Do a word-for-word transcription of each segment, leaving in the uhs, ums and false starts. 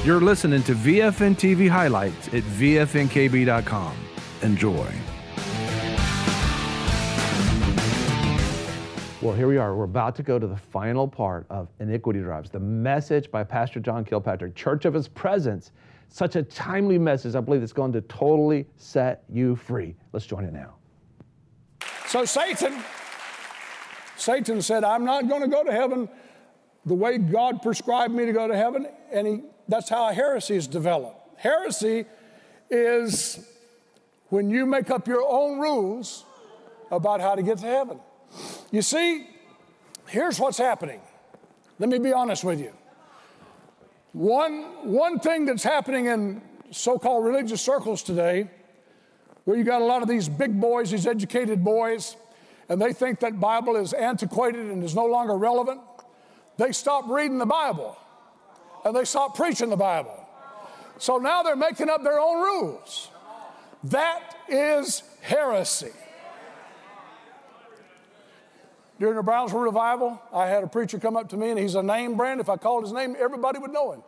You're listening to V F N T V highlights at V F N K B dot com. Enjoy. Well, here we are. We're about to go to the final part of Iniquity Drives, the message by Pastor John Kilpatrick, Church of His Presence. Such a timely message. I believe it's going to totally set you free. Let's join it now. So Satan, Satan said, I'm not going to go to heaven the way God prescribed me to go to heaven. And he, that's how heresy is developed. Heresy is when you make up your own rules about how to get to heaven. You see, here's what's happening. Let me be honest with you. One, one thing that's happening in so-called religious circles today, where you got a lot of these big boys, these educated boys, and they think that Bible is antiquated and is no longer relevant, they stop reading the Bible, and they stop preaching the Bible. So now they're making up their own rules. That is heresy. During the Brownsville revival, I had a preacher come up to me, and he's a name brand. If I called his name, everybody would know him.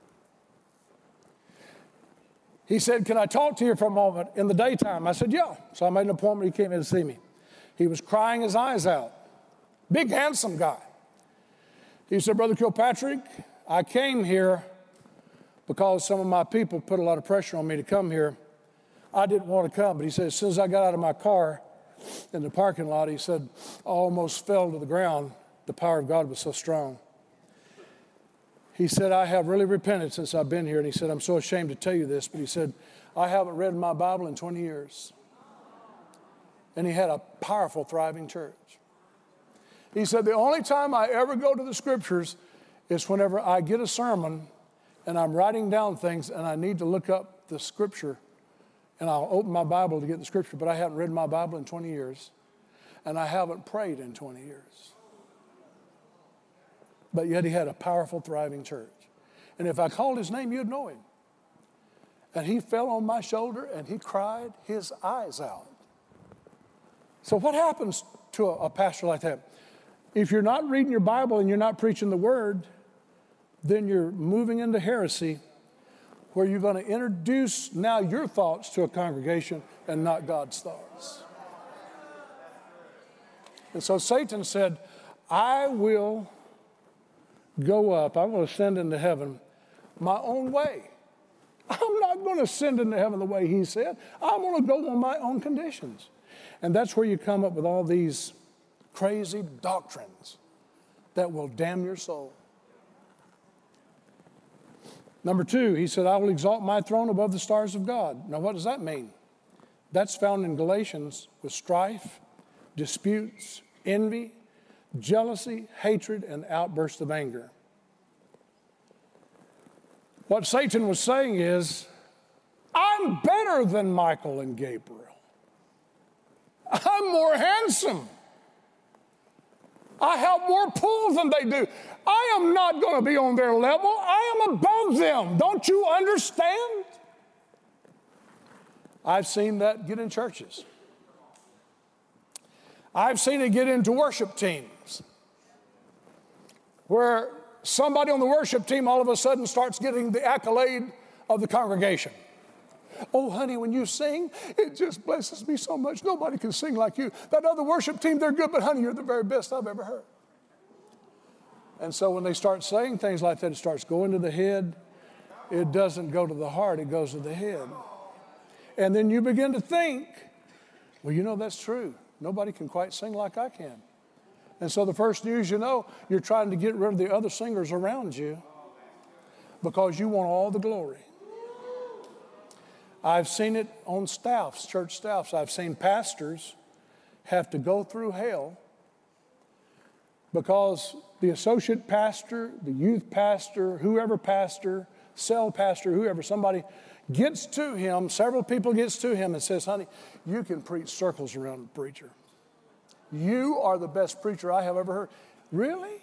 He said, can I talk to you for a moment in the daytime? I said, yeah. So I made an appointment. He came in to see me. He was crying his eyes out. Big, handsome guy. He said, Brother Kilpatrick, I came here because some of my people put a lot of pressure on me to come here. I didn't want to come, but he said, as soon as I got out of my car in the parking lot, he said, I almost fell to the ground. The power of God was so strong. He said, I have really repented since I've been here. And he said, I'm so ashamed to tell you this, but he said, I haven't read my Bible in twenty years. And he had a powerful, thriving church. He said, the only time I ever go to the scriptures is whenever I get a sermon and I'm writing down things and I need to look up the scripture, and I'll open my Bible to get the scripture, but I haven't read my Bible in twenty years, and I haven't prayed in twenty years. But yet he had a powerful, thriving church. And if I called his name, you'd know him. And he fell on my shoulder, and he cried his eyes out. So what happens to a, a pastor like that? If you're not reading your Bible and you're not preaching the word, then you're moving into heresy, where you're going to introduce now your thoughts to a congregation and not God's thoughts. And so Satan said, I will go up, I'm going to ascend into heaven my own way. I'm not going to ascend into heaven the way he said. I'm going to go on my own conditions. And that's where you come up with all these crazy doctrines that will damn your soul. Number two, he said, I will exalt my throne above the stars of God. Now, what does that mean? That's found in Galatians with strife, disputes, envy, jealousy, hatred, and outbursts of anger. What Satan was saying is, I'm better than Michael and Gabriel. I'm more handsome. I have more pull than they do. I am not going to be on their level. I am above them. Don't you understand? I've seen that get in churches. I've seen it get into worship teams, where somebody on the worship team all of a sudden starts getting the accolade of the congregation. Oh, honey, when you sing, it just blesses me so much. Nobody can sing like you. That other worship team, they're good, but honey, you're the very best I've ever heard. And so when they start saying things like that, it starts going to the head. It doesn't go to the heart, it goes to the head. And then you begin to think, well, you know, that's true. Nobody can quite sing like I can. And so the first news you know, you're trying to get rid of the other singers around you because you want all the glory. I've seen it on staffs, church staffs. I've seen pastors have to go through hell because the associate pastor, the youth pastor, whoever pastor, cell pastor, whoever, somebody gets to him, several people gets to him and says, honey, you can preach circles around the preacher. You are the best preacher I have ever heard. Really?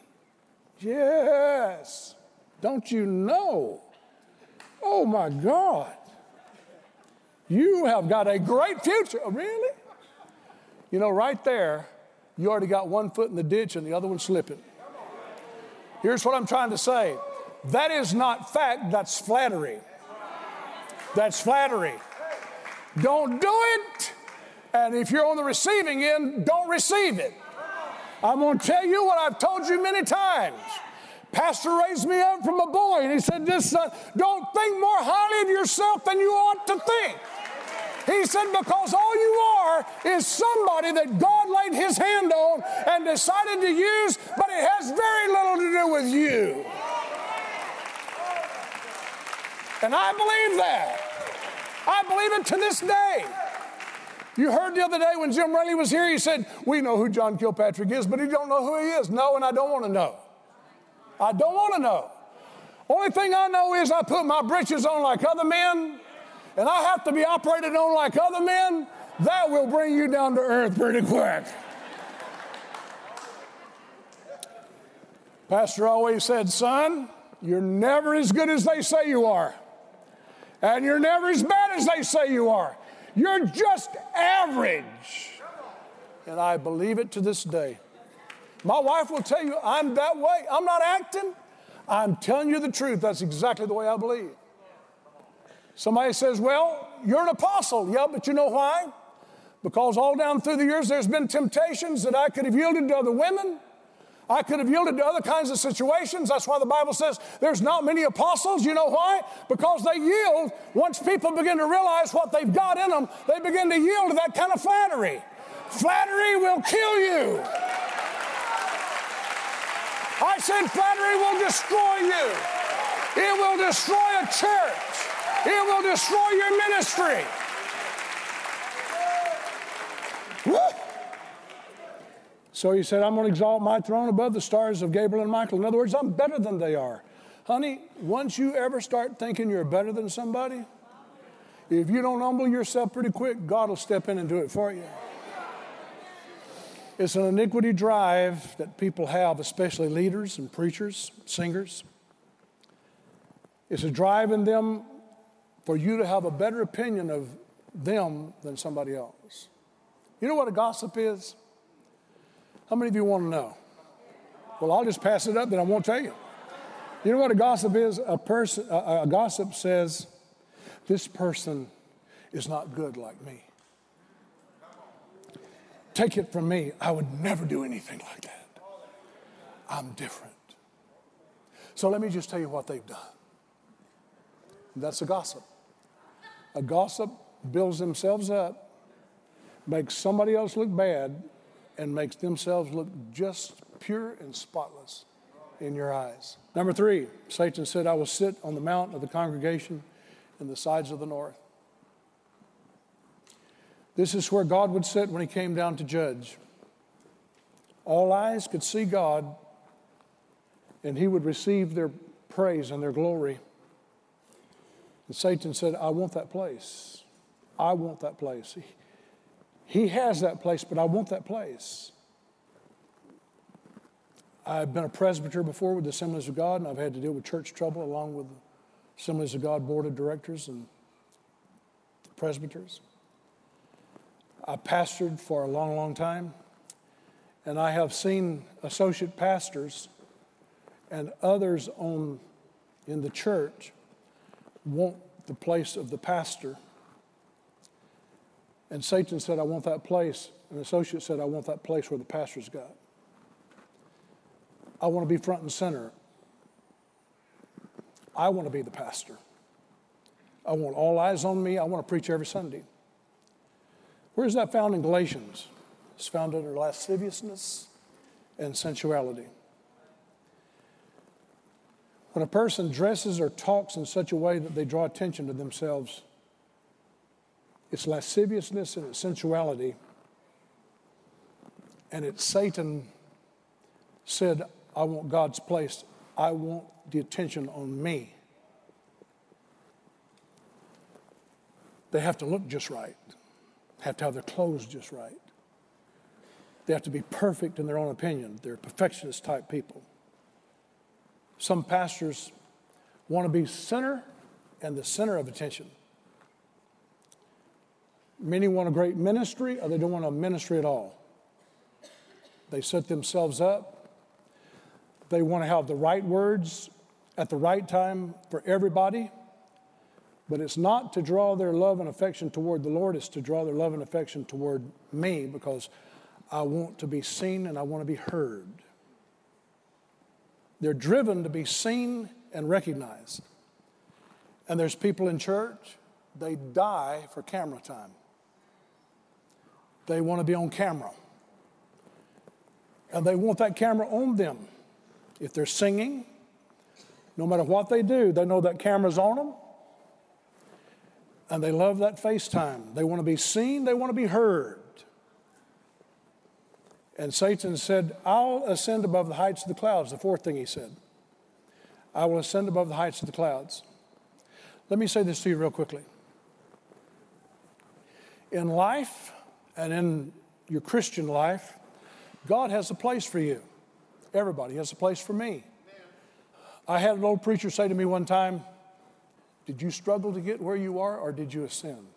Yes. Don't you know? Oh, my God. You have got a great future. Oh, really? You know, right there, you already got one foot in the ditch and the other one slipping. Here's what I'm trying to say. That is not fact, that's flattery. That's flattery. Don't do it. And if you're on the receiving end, don't receive it. I'm going to tell you what I've told you many times. Pastor raised me up from a boy, and he said, "This son, don't think more highly of yourself than you ought to think." He said, because all you are is somebody that God laid his hand on and decided to use, but it has very little to do with you. And I believe that. I believe it to this day. You heard the other day when Jim Raley was here, he said, "We know who John Kilpatrick is, but he don't know who he is." No, and I don't want to know. I don't want to know. Only thing I know is I put my britches on like other men, and I have to be operated on like other men. That will bring you down to earth pretty quick. Pastor always said, "Son, you're never as good as they say you are. And you're never as bad as they say you are. You're just average." And I believe it to this day. My wife will tell you I'm that way. I'm not acting. I'm telling you the truth. That's exactly the way I believe. Somebody says, "Well, you're an apostle." Yeah, but you know why? Because all down through the years there's been temptations that I could have yielded to other women. I could have yielded to other kinds of situations. That's why the Bible says there's not many apostles. You know why? Because they yield. Once people begin to realize what they've got in them, they begin to yield to that kind of flattery. Flattery will kill you. I said flattery will destroy you. It will destroy a church. It will destroy your ministry. Woo! So he said, "I'm going to exalt my throne above the stars of Gabriel and Michael." In other words, I'm better than they are. Honey, once you ever start thinking you're better than somebody, if you don't humble yourself pretty quick, God will step in and do it for you. It's an iniquity drive that people have, especially leaders and preachers, singers. It's a drive in them for you to have a better opinion of them than somebody else. You know what a gossip is? How many of you want to know? Well, I'll just pass it up, then I won't tell you. You know what a gossip is? A person, a, a gossip says, "This person is not good like me. Take it from me, I would never do anything like that. I'm different." So let me just tell you what they've done. That's a gossip. A gossip builds themselves up, makes somebody else look bad, and makes themselves look just pure and spotless in your eyes. Number three, Satan said, "I will sit on the mount of the congregation in the sides of the north." This is where God would sit when he came down to judge. All eyes could see God, and he would receive their praise and their glory. And Satan said, "I want that place. I want that place." He has that place, but I want that place. I've been a presbyter before with the Assemblies of God, and I've had to deal with church trouble along with the Assemblies of God board of directors and presbyters. I pastored for a long, long time, and I have seen associate pastors and others on in the church want the place of the pastor. And Satan said, "I want that place." And the associate said, "I want that place where the pastor's got. I want to be front and center. I want to be the pastor. I want all eyes on me. I want to preach every Sunday." Where's that found in Galatians? It's found under lasciviousness and sensuality. When a person dresses or talks in such a way that they draw attention to themselves, it's lasciviousness and it's sensuality. And it's Satan said, "I want God's place. I want the attention on me." They have to look just right. Have to have their clothes just right. They have to be perfect in their own opinion. They're perfectionist type people. Some pastors want to be center and the center of attention. Many want a great ministry, or they don't want a ministry at all. They set themselves up. They want to have the right words at the right time for everybody, but it's not to draw their love and affection toward the Lord, it's to draw their love and affection toward me, because I want to be seen and I want to be heard. They're driven to be seen and recognized. And there's people in church, they die for camera time. They want to be on camera. And they want that camera on them. If they're singing, no matter what they do, they know that camera's on them. And they love that FaceTime. They want to be seen, they want to be heard. And Satan said, I'll ascend above the heights of the clouds. The fourth thing he said, I will ascend above the heights of the clouds. Let me say this to you real quickly. In life and in your Christian life, God has a place for you. Everybody has a place for me. I had an old preacher say to me one time, did you struggle to get where you are, or did you ascend?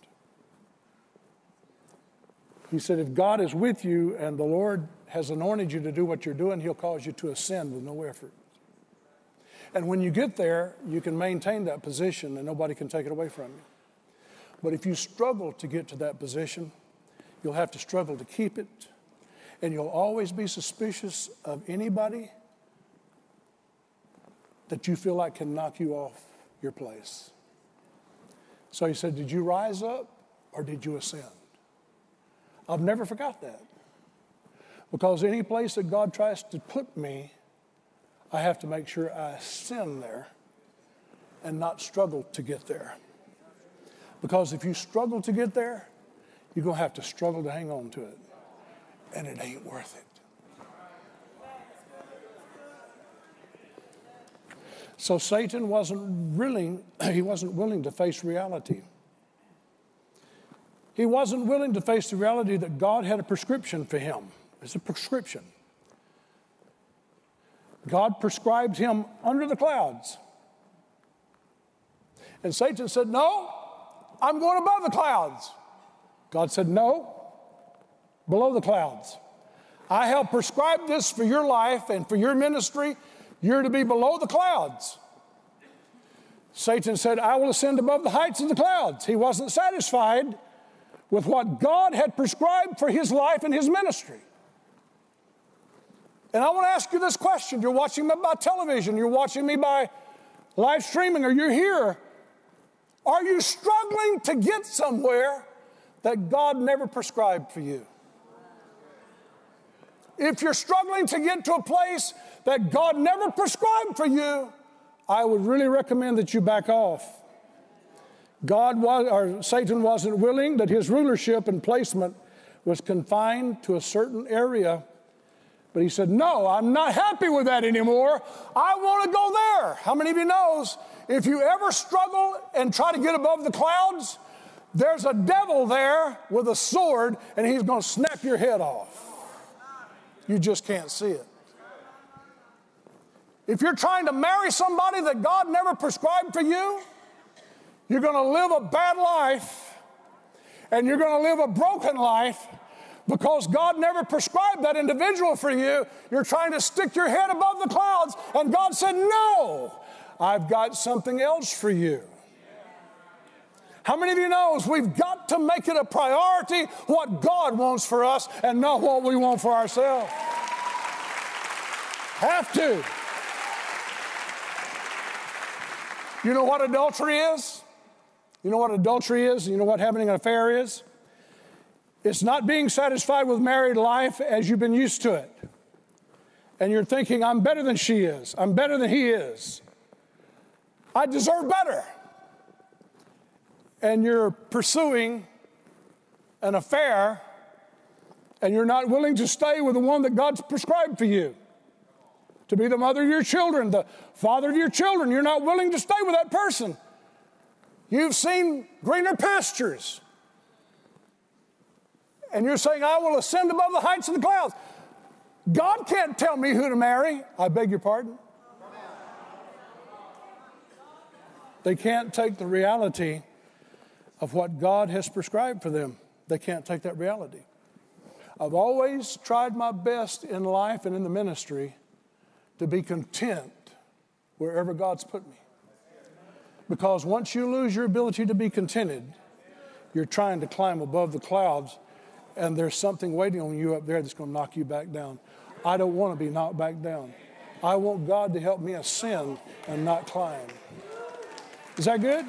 He said, if God is with you and the Lord has anointed you to do what you're doing, he'll cause you to ascend with no effort. And when you get there, you can maintain that position and nobody can take it away from you. But if you struggle to get to that position, you'll have to struggle to keep it. And you'll always be suspicious of anybody that you feel like can knock you off your place. So he said, did you rise up or did you ascend? I've never forgot that. Because any place that God tries to put me, I have to make sure I ascend there and not struggle to get there. Because if you struggle to get there, you're going to have to struggle to hang on to it. And it ain't worth it. So Satan wasn't willing, he wasn't willing to face reality. He wasn't willing to face the reality that God had a prescription for him. It's a prescription. God prescribed him under the clouds. And Satan said, no, I'm going above the clouds. God said, no, below the clouds. I have prescribed this for your life and for your ministry. You're to be below the clouds. Satan said, I will ascend above the heights of the clouds. He wasn't satisfied with what God had prescribed for his life and his ministry. And I want to ask you this question. You're watching me by television. You're watching me by live streaming, or you're here. Are you struggling to get somewhere that God never prescribed for you? If you're struggling to get to a place that God never prescribed for you, I would really recommend that you back off. God was, or Satan wasn't willing that his rulership and placement was confined to a certain area. But he said, no, I'm not happy with that anymore. I want to go there. How many of you knows if you ever struggle and try to get above the clouds, there's a devil there with a sword and he's going to snap your head off. You just can't see it. If you're trying to marry somebody that God never prescribed for you, you're going to live a bad life and you're going to live a broken life because God never prescribed that individual for you. You're trying to stick your head above the clouds, and God said, no, I've got something else for you. How many of you knows we've got to make it a priority what God wants for us and not what we want for ourselves? Have to. You know what adultery is? You know what adultery is? You know what having an affair is? It's not being satisfied with married life as you've been used to it. And you're thinking, I'm better than she is. I'm better than he is. I deserve better. And you're pursuing an affair, and you're not willing to stay with the one that God's prescribed for you. To be the mother of your children, the father of your children. You're not willing to stay with that person. You've seen greener pastures. And you're saying, I will ascend above the heights of the clouds. God can't tell me who to marry. I beg your pardon. They can't take the reality of what God has prescribed for them. They can't take that reality. I've always tried my best in life and in the ministry to be content wherever God's put me. Because once you lose your ability to be contented, you're trying to climb above the clouds, and there's something waiting on you up there that's going to knock you back down. I don't want to be knocked back down. I want God to help me ascend and not climb. Is that good?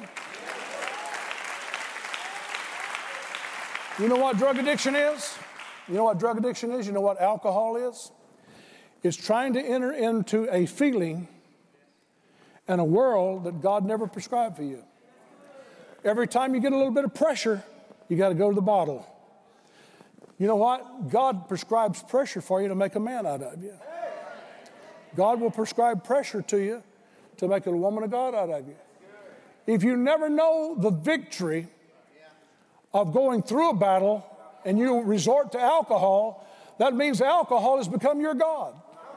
You know what drug addiction is? You know what drug addiction is? You know what alcohol is? It's trying to enter into a feeling and a world that God never prescribed for you. Every time you get a little bit of pressure, you got to go to the bottle. You know what? God prescribes pressure for you to make a man out of you. God will prescribe pressure to you to make a woman of God out of you. If you never know the victory of going through a battle and you resort to alcohol, that means alcohol has become your God.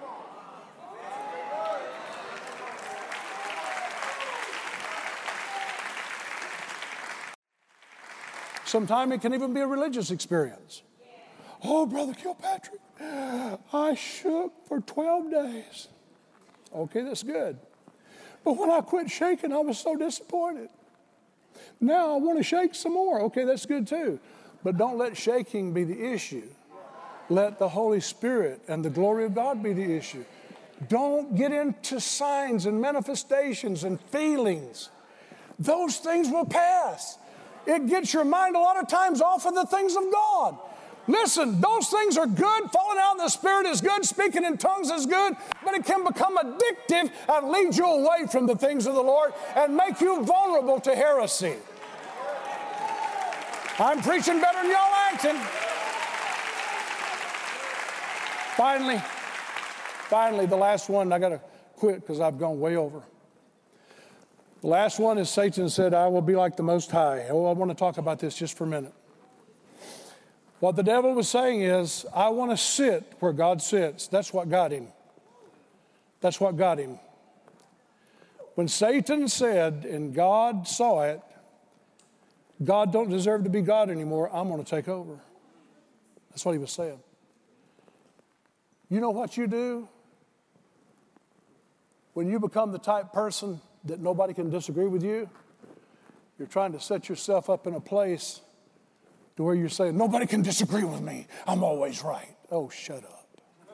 Sometimes it can even be a religious experience. Oh, Brother Kilpatrick, I shook for twelve days. Okay, that's good. But when I quit shaking, I was so disappointed. Now I want to shake some more. Okay, that's good too. But don't let shaking be the issue. Let the Holy Spirit and the glory of God be the issue. Don't get into signs and manifestations and feelings. Those things will pass. It gets your mind a lot of times off of the things of God. Listen, those things are good. Falling out in the Spirit is good. Speaking in tongues is good. But it can become addictive and lead you away from the things of the Lord and make you vulnerable to heresy. I'm preaching better than y'all acting. Finally, finally, the last one, I got to quit because I've gone way over. The last one is Satan said, I will be like the Most High. Oh, I want to talk about this just for a minute. What the devil was saying is, I want to sit where God sits. That's what got him. That's what got him. When Satan said, and God saw it, God don't deserve to be God anymore, I'm going to take over. That's what he was saying. You know what you do? When you become the type person that nobody can disagree with you, you're trying to set yourself up in a place to where you're saying, nobody can disagree with me. I'm always right. Oh, shut up.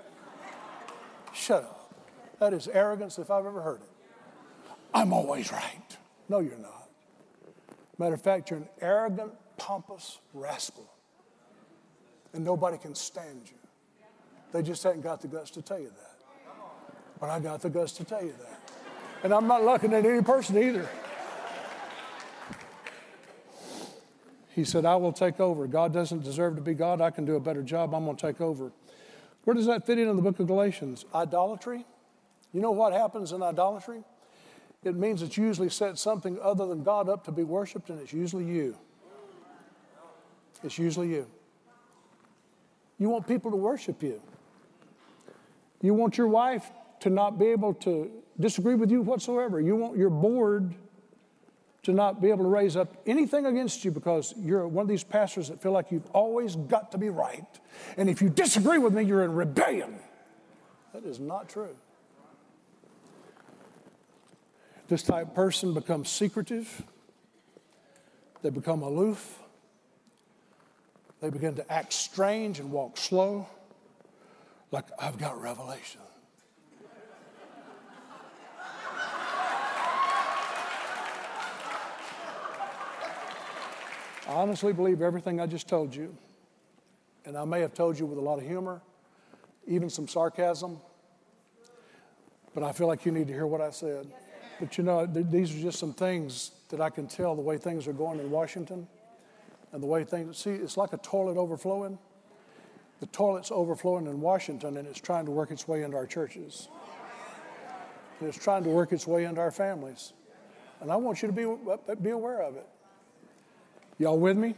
Shut up. That is arrogance if I've ever heard it. I'm always right. No, you're not. Matter of fact, you're an arrogant, pompous rascal. And nobody can stand you. They just haven't got the guts to tell you that. But I got the guts to tell you that. And I'm not looking at any person either. He said, I will take over. God doesn't deserve to be God. I can do a better job. I'm going to take over. Where does that fit in in the book of Galatians? Idolatry. You know what happens in idolatry? It means that you usually set something other than God up to be worshiped, and it's usually you. It's usually you. You want people to worship you. You want your wife to not be able to disagree with you whatsoever. You want your board to not be able to raise up anything against you because you're one of these pastors that feel like you've always got to be right. And if you disagree with me, you're in rebellion. That is not true. This type of person becomes secretive. They become aloof. They begin to act strange and walk slow, like I've got revelation. I honestly believe everything I just told you, and I may have told you with a lot of humor, even some sarcasm, but I feel like you need to hear what I said. But you know, th- these are just some things that I can tell the way things are going in Washington and the way things, see, it's like a toilet overflowing. The toilet's overflowing in Washington, and it's trying to work its way into our churches. And it's trying to work its way into our families. And I want you to be, be aware of it. Y'all with me?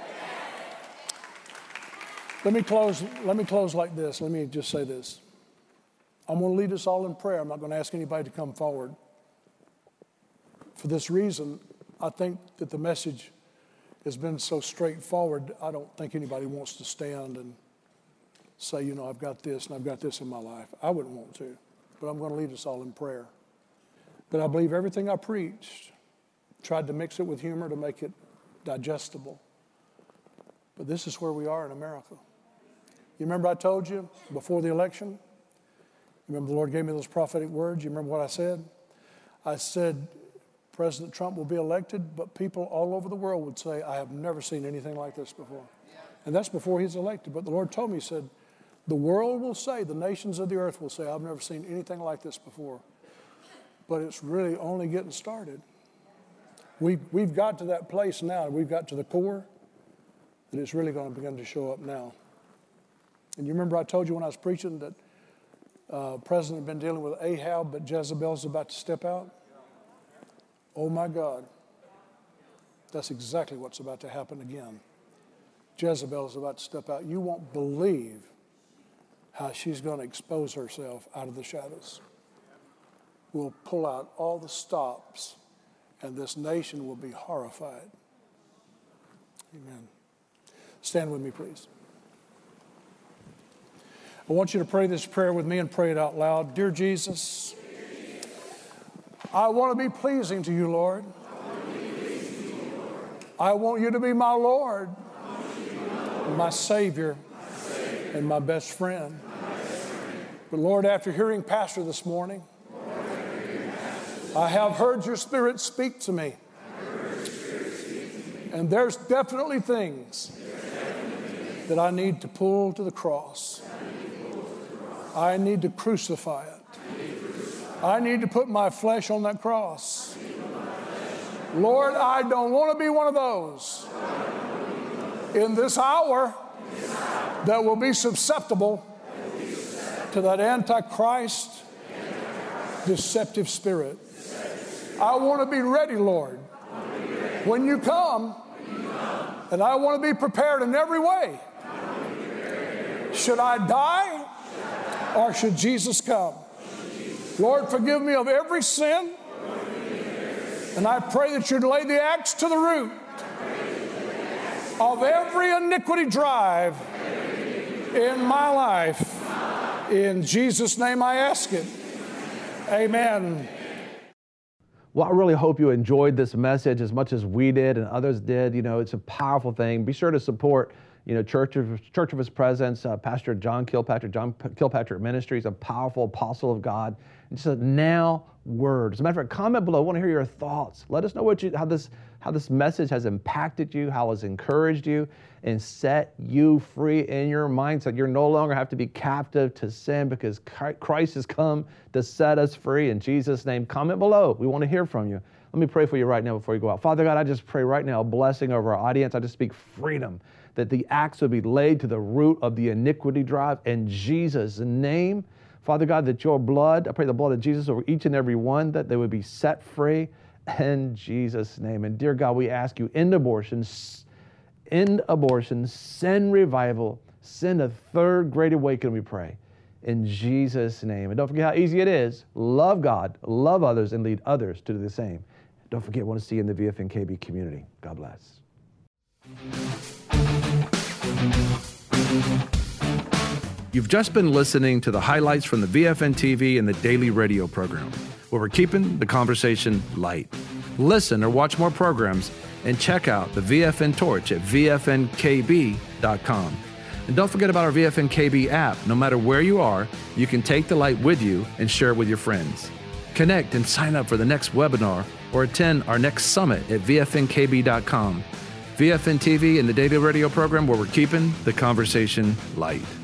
Let me close, let me close like this. Let me just say this. I'm going to lead us all in prayer. I'm not going to ask anybody to come forward. For this reason, I think that the message has been so straightforward, I don't think anybody wants to stand and say, you know, I've got this and I've got this in my life. I wouldn't want to, but I'm going to lead us all in prayer. But I believe everything I preached, tried to mix it with humor to make it digestible. But this is where we are in America. You remember I told you before the election? You remember the Lord gave me those prophetic words? You remember what I said? I said, President Trump will be elected, but people all over the world would say, I have never seen anything like this before. And that's before he's elected. But the Lord told me, he said, the world will say, the nations of the earth will say, I've never seen anything like this before. But it's really only getting started. We've, we've got to that place now. We've got to the core that it's really going to begin to show up now. And you remember I told you when I was preaching that uh, President had been dealing with Ahab, but Jezebel's about to step out? Oh my God. That's exactly what's about to happen again. Jezebel is about to step out. You won't believe how she's going to expose herself out of the shadows. We'll pull out all the stops, and this nation will be horrified. Amen. Stand with me, please. I want you to pray this prayer with me and pray it out loud. Dear Jesus, I want to be pleasing to you, Lord. I want you to be my Lord, my Savior, and my best friend. But Lord, after hearing Pastor this morning, I have heard your Spirit speak to me. And there's definitely things that I need to pull to the cross. I need to crucify it. I need to put my flesh on that cross. Lord, I don't want to be one of those in this hour that will be susceptible to that Antichrist deceptive spirit. I want to be ready, Lord, when you come, and I want to be prepared in every way. Should I die or should Jesus come? Lord, forgive me of every sin, and I pray that you'd lay the axe to the root of every iniquity drive in my life. In Jesus' name I ask it. Amen. Well, I really hope you enjoyed this message as much as we did and others did. You know, it's a powerful thing. Be sure to support, you know, Church of, Church of His Presence, uh, Pastor John Kilpatrick, John P- Kilpatrick Ministries, a powerful apostle of God. And just a now word. As a matter of fact, comment below. I want to hear your thoughts. Let us know what you, how this, how this message has impacted you, how it's encouraged you, and set you free in your mindset. You no longer have to be captive to sin because Christ has come to set us free. In Jesus' name, comment below. We want to hear from you. Let me pray for you right now before you go out. Father God, I just pray right now a blessing over our audience. I just speak freedom, that the axe would be laid to the root of the iniquity drive in Jesus' name. Father God, that your blood, I pray the blood of Jesus over each and every one, that they would be set free in Jesus' name. And dear God, we ask you, end abortion, end abortion, send revival, send a third great awakening, we pray, in Jesus' name. And don't forget how easy it is. Love God, love others, and lead others to do the same. Don't forget, I want to see you in the V F N K B community. God bless. You've just been listening to the highlights from the V F N T V and the daily radio program, where we're keeping the conversation light. Listen or watch more programs and check out the V F N Torch at V F N K B dot com. And don't forget about our V F N K B app. No matter where you are, you can take the light with you and share it with your friends. Connect and sign up for the next webinar or attend our next summit at V F N K B dot com. V F N T V and the daily radio program, where we're keeping the conversation light.